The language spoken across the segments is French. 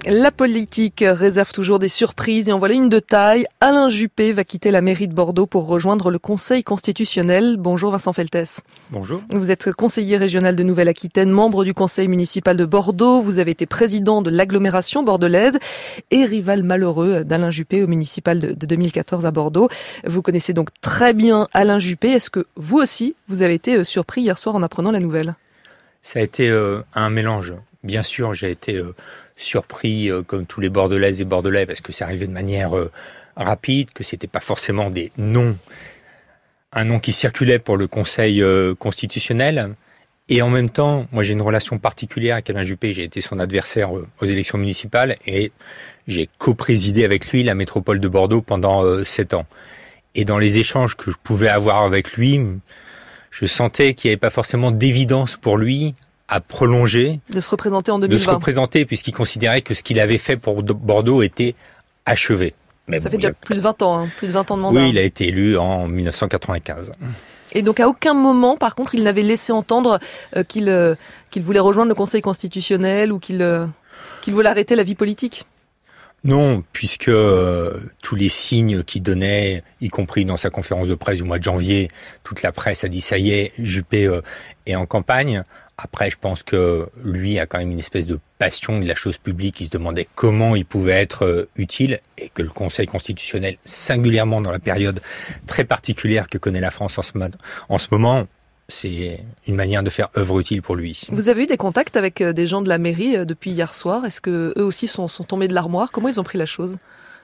La politique réserve toujours des surprises et en voilà une de taille. Alain Juppé va quitter la mairie de Bordeaux pour rejoindre le Conseil constitutionnel. Bonjour Vincent Feltès. Bonjour. Vous êtes conseiller régional de Nouvelle-Aquitaine, membre du Conseil municipal de Bordeaux. Vous avez été président de l'agglomération bordelaise et rival malheureux d'Alain Juppé au municipal de 2014 à Bordeaux. Vous connaissez donc très bien Alain Juppé. Est-ce que vous aussi, vous avez été surpris hier soir en apprenant la nouvelle ? Ça a été un mélange. Bien sûr, j'ai été surpris comme tous les Bordelaises et Bordelais parce que c'est arrivé de manière rapide, que c'était pas forcément un nom qui circulait pour le Conseil constitutionnel. Et en même temps, moi j'ai une relation particulière avec Alain Juppé. J'ai été son adversaire aux élections municipales et j'ai co-présidé avec lui la métropole de Bordeaux pendant 7 ans. Et dans les échanges que je pouvais avoir avec lui, je sentais qu'il n'y avait pas forcément d'évidence pour lui à prolonger. De se représenter en 2020. De se représenter, puisqu'il considérait que ce qu'il avait fait pour Bordeaux était achevé. Mais ça fait déjà plus de 20 ans, plus de 20 ans de mandat. Oui, il a été élu en 1995. Et donc à aucun moment, par contre, il n'avait laissé entendre qu'il voulait rejoindre le Conseil constitutionnel ou qu'il voulait arrêter la vie politique. Non, puisque tous les signes qu'il donnait, y compris dans sa conférence de presse du mois de janvier, toute la presse a dit ça y est, Juppé est en campagne. Après, je pense que lui a quand même une espèce de passion de la chose publique. Il se demandait comment il pouvait être utile et que le Conseil constitutionnel, singulièrement dans la période très particulière que connaît la France en ce moment, c'est une manière de faire œuvre utile pour lui. Vous avez eu des contacts avec des gens de la mairie depuis hier soir ? Est-ce que eux aussi sont tombés de l'armoire ? Comment ils ont pris la chose ?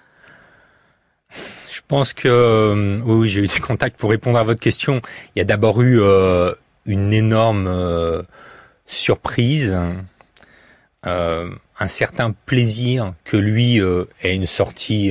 Je pense que oui, j'ai eu des contacts pour répondre à votre question. Il y a d'abord eu une énorme surprise, un certain plaisir que lui ait une sortie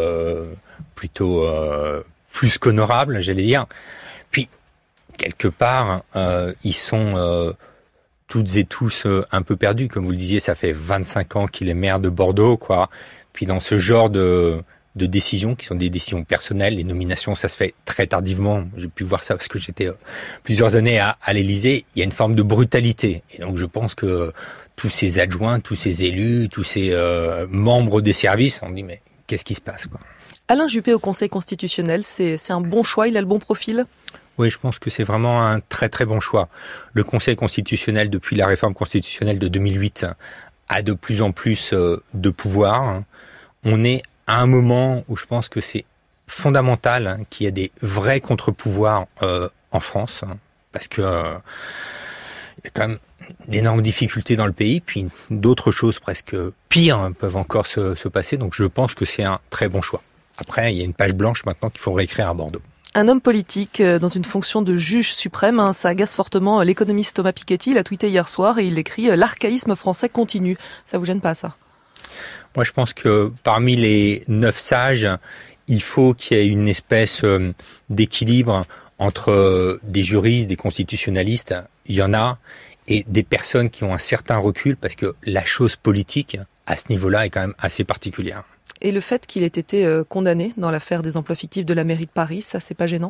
plutôt plus qu'honorable, j'allais dire. Puis quelque part, ils sont toutes et tous un peu perdus. Comme vous le disiez, ça fait 25 ans qu'il est maire de Bordeaux, quoi. Puis dans ce genre de décisions qui sont des décisions personnelles, les nominations, ça se fait très tardivement. J'ai pu voir ça parce que j'étais plusieurs années à l'Élysée. Il y a une forme de brutalité. Et donc je pense que tous ces adjoints, tous ces élus, tous ces membres des services ont dit mais qu'est-ce qui se passe, quoi. Alain Juppé au Conseil constitutionnel, c'est un bon choix, il a le bon profil ? Oui, je pense que c'est vraiment un très très bon choix. Le Conseil constitutionnel, depuis la réforme constitutionnelle de 2008, a de plus en plus de pouvoir. On est à un moment où je pense que c'est fondamental qu'il y ait des vrais contre-pouvoirs en France, parce que il y a quand même d'énormes difficultés dans le pays, puis d'autres choses presque pires peuvent encore se passer, donc je pense que c'est un très bon choix. Après, il y a une page blanche maintenant qu'il faut réécrire à Bordeaux. Un homme politique dans une fonction de juge suprême, ça agace fortement l'économiste Thomas Piketty. Il a tweeté hier soir et il écrit « L'archaïsme français continue ». Ça vous gêne pas, ça ? Moi, je pense que parmi les 9 sages, il faut qu'il y ait une espèce d'équilibre entre des juristes, des constitutionnalistes, il y en a, et des personnes qui ont un certain recul, parce que la chose politique, à ce niveau-là, est quand même assez particulière. Et le fait qu'il ait été condamné dans l'affaire des emplois fictifs de la mairie de Paris, ça, c'est pas gênant ?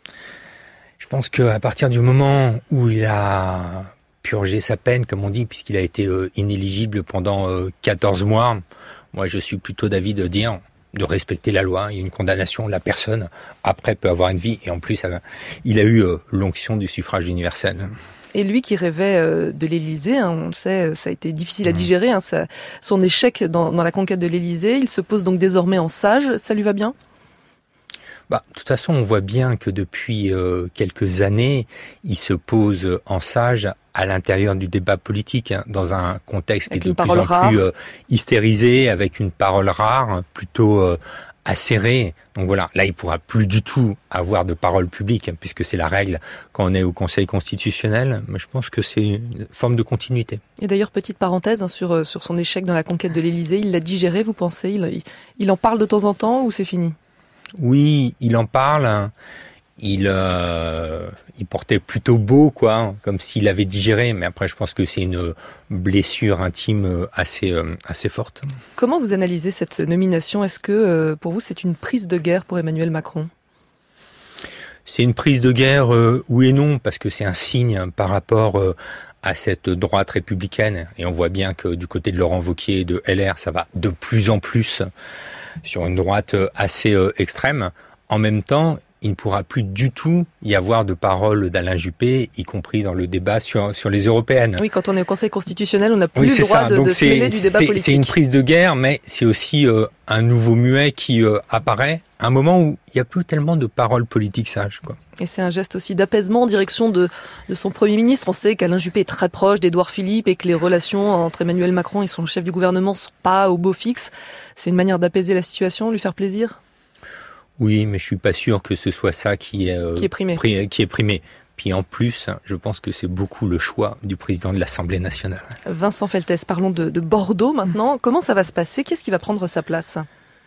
Je pense qu'à partir du moment où il a purgé sa peine, comme on dit, puisqu'il a été inéligible pendant 14 mois, moi je suis plutôt d'avis de dire de respecter la loi. Il y a une condamnation, la personne après peut avoir une vie, et en plus il a eu l'onction du suffrage universel. Et lui qui rêvait de l'Élysée, on le sait, ça a été difficile à digérer, son échec dans la conquête de l'Élysée. Il se pose donc désormais en sage. Ça lui va bien ? De toute façon, on voit bien que depuis quelques années, il se pose en sage à l'intérieur du débat politique, dans un contexte qui est de plus en plus hystérisé, avec une parole rare, plutôt acérée. Donc voilà, là, il pourra plus du tout avoir de parole publique, puisque c'est la règle quand on est au Conseil constitutionnel. Mais je pense que c'est une forme de continuité. Et d'ailleurs, petite parenthèse sur son échec dans la conquête de l'Élysée, il l'a digéré, vous pensez ? Il en parle de temps en temps ou c'est fini ? Oui, il en parle. Il portait plutôt beau, quoi, comme s'il avait digéré. Mais après, je pense que c'est une blessure intime assez forte. Comment vous analysez cette nomination ? Est-ce que, pour vous, c'est une prise de guerre pour Emmanuel Macron ? C'est une prise de guerre, oui et non, parce que c'est un signe par rapport à cette droite républicaine, et on voit bien que du côté de Laurent Wauquiez et de LR, ça va de plus en plus sur une droite assez extrême. En même temps, il ne pourra plus du tout y avoir de parole d'Alain Juppé, y compris dans le débat sur les européennes. Oui, quand on est au Conseil constitutionnel, on n'a plus le droit de se mêler du débat politique. C'est une prise de guerre, mais c'est aussi un nouveau muet qui apparaît à un moment où il n'y a plus tellement de paroles politiques sages, quoi. Et c'est un geste aussi d'apaisement en direction de son Premier ministre. On sait qu'Alain Juppé est très proche d'Édouard Philippe et que les relations entre Emmanuel Macron et son chef du gouvernement ne sont pas au beau fixe. C'est une manière d'apaiser la situation, lui faire plaisir ? Oui, mais je suis pas sûr que ce soit ça qui est primé. Puis en plus, je pense que c'est beaucoup le choix du président de l'Assemblée nationale. Vincent Feltès, parlons de Bordeaux maintenant. Comment ça va se passer ? Qu'est-ce qui va prendre sa place ?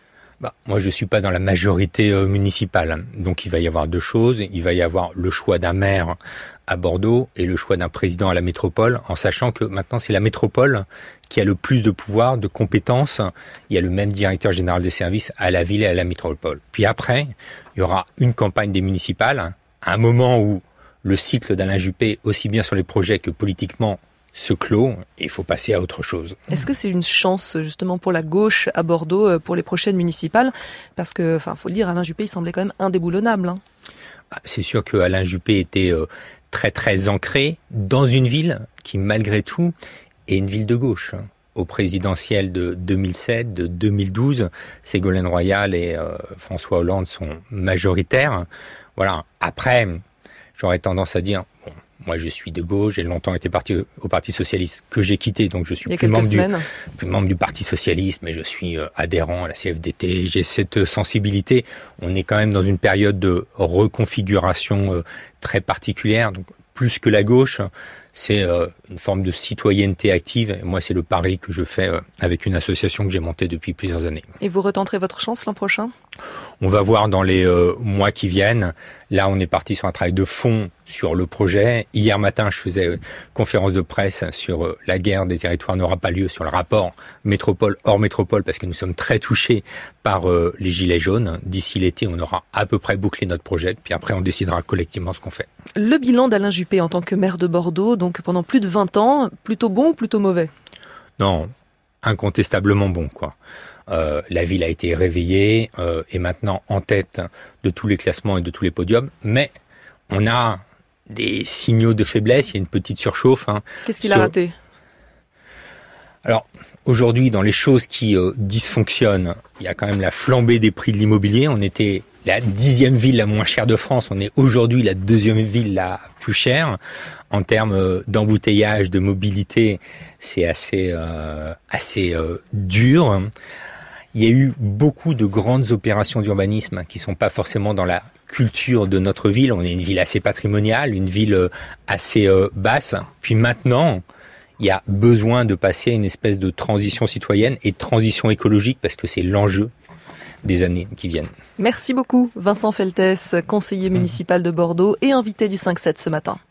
Moi, je suis pas dans la majorité municipale. Donc, il va y avoir deux choses. Il va y avoir le choix d'un maire à Bordeaux et le choix d'un président à la métropole, en sachant que maintenant, c'est la métropole qui a le plus de pouvoir, de compétences. Il y a le même directeur général des services à la ville et à la métropole. Puis après, il y aura une campagne des municipales, à un moment où le cycle d'Alain Juppé, aussi bien sur les projets que politiquement, se clôt et il faut passer à autre chose. Est-ce que c'est une chance justement pour la gauche à Bordeaux pour les prochaines municipales ? Parce que, faut le dire, Alain Juppé, il semblait quand même indéboulonnable. C'est sûr que Alain Juppé était très très ancré dans une ville qui, malgré tout, est une ville de gauche. Au présidentiel de 2007, de 2012, Ségolène Royal et François Hollande sont majoritaires. Voilà. Après, j'aurais tendance à dire, moi, je suis de gauche, j'ai longtemps été au Parti Socialiste, que j'ai quitté, donc je suis plus membre du Parti Socialiste, mais je suis adhérent à la CFDT, j'ai cette sensibilité. On est quand même dans une période de reconfiguration très particulière, donc plus que la gauche, c'est une forme de citoyenneté active. Et moi, c'est le pari que je fais avec une association que j'ai montée depuis plusieurs années. Et vous retenterez votre chance l'an prochain ? On va voir dans les mois qui viennent. Là, on est parti sur un travail de fond sur le projet. Hier matin, je faisais conférence de presse sur la guerre des territoires n'aura pas lieu, sur le rapport métropole hors métropole, parce que nous sommes très touchés par les gilets jaunes. D'ici l'été, on aura à peu près bouclé notre projet, puis après, on décidera collectivement ce qu'on fait. Le bilan d'Alain Juppé en tant que maire de Bordeaux, donc pendant plus de 20 ans, plutôt bon ou plutôt mauvais ? Non, incontestablement bon, quoi. La ville a été réveillée, est maintenant en tête de tous les classements et de tous les podiums, mais on a des signaux de faiblesse, il y a une petite surchauffe. Qu'est-ce qu'il a raté ? Alors, aujourd'hui, dans les choses qui dysfonctionnent, il y a quand même la flambée des prix de l'immobilier. On était la 10e ville la moins chère de France, on est aujourd'hui la 2e ville la plus chère. En termes d'embouteillage, de mobilité, c'est assez dur. Il y a eu beaucoup de grandes opérations d'urbanisme qui sont pas forcément dans la culture de notre ville. On est une ville assez patrimoniale, une ville assez basse. Puis maintenant, il y a besoin de passer à une espèce de transition citoyenne et de transition écologique parce que c'est l'enjeu des années qui viennent. Merci beaucoup Vincent Feltès, conseiller municipal de Bordeaux et invité du 5-7 ce matin.